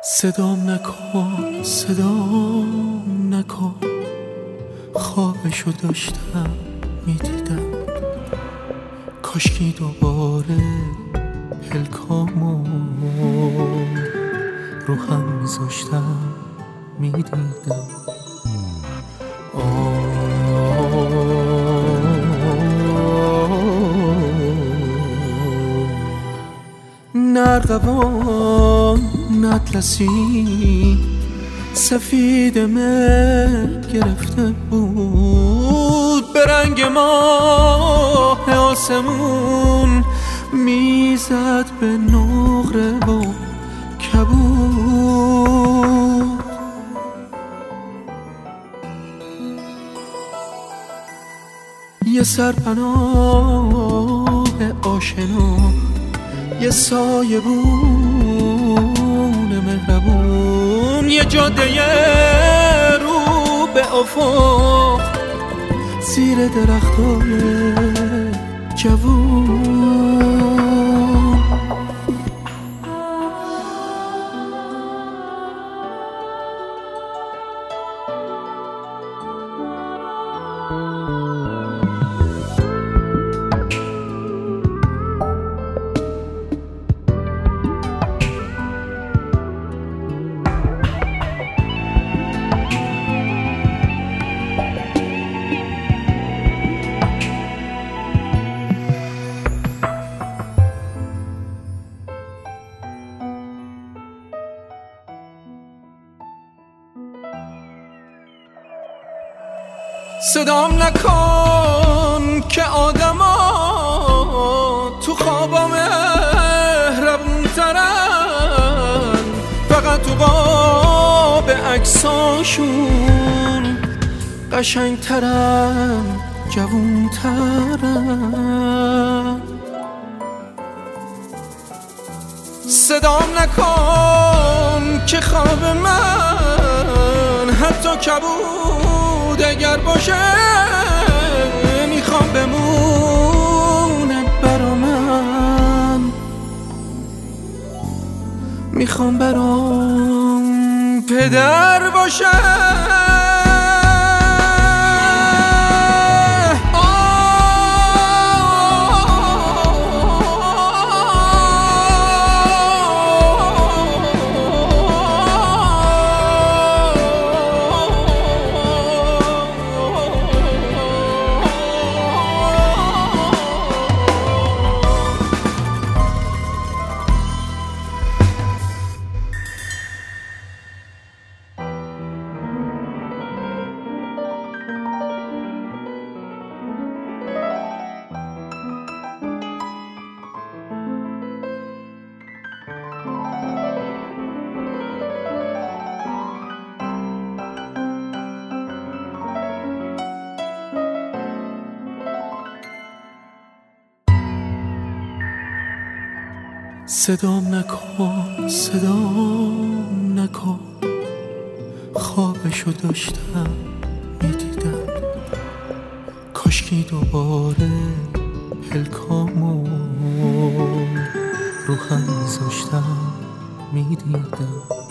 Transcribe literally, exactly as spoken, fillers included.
صدام نکن صدام نکن، خوابشو داشتم میدیدم، کاشکی دوباره پلکامو رو هم میذاشتم میدیدم. نرقبان اطلسی سفید مه گرفته بود، به رنگ ماه آسمون میزد به نقره و کبود. یه سرپناه آشنا، یه سایه بون مهربون، یه جاده رو به افق زیر درختای جوون. صدام نکن که آدما تو خوابا مهربون ترن، فقط تو قاب عکساشون قشنگ ترن، جوون ترن. صدام نکن که خواب من حتی کبود اگر باشه میخوام بمونه برا من، میخوام برام پدر باشه. صدام نکن صدام نکن، خوابشو داشتم میدیدم، کاشکی دوباره پلکامو رو هم میذاشتم میدیدم.